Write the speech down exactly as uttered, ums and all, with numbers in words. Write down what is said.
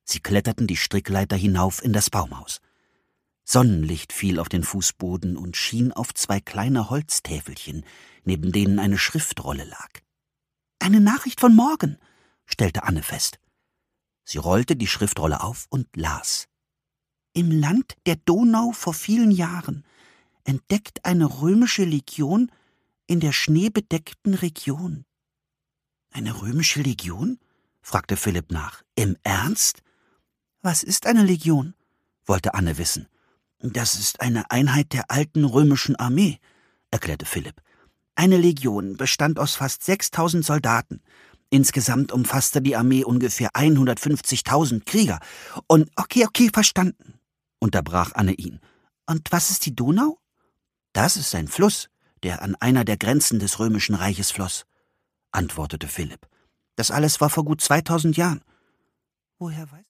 Sie kletterten die Strickleiter hinauf in das Baumhaus. Sonnenlicht fiel auf den Fußboden und schien auf zwei kleine Holztäfelchen, neben denen eine Schriftrolle lag. »Eine Nachricht von morgen«, stellte Anne fest. Sie rollte die Schriftrolle auf und las. »Im Land der Donau vor vielen Jahren entdeckt eine römische Legion in der schneebedeckten Region.« »Eine römische Legion?« fragte Philipp nach. »Im Ernst?« »Was ist eine Legion?« wollte Anne wissen. »Das ist eine Einheit der alten römischen Armee«, erklärte Philipp. »Eine Legion bestand aus fast sechstausend Soldaten. Insgesamt umfasste die Armee ungefähr hundertfünfzigtausend Krieger. Und okay, okay, verstanden«, unterbrach Anne ihn. »Und was ist die Donau?« »Das ist ein Fluss, der an einer der Grenzen des Römischen Reiches floss«, antwortete Philipp. »Das alles war vor gut zweitausend Jahren.« »Woher weiß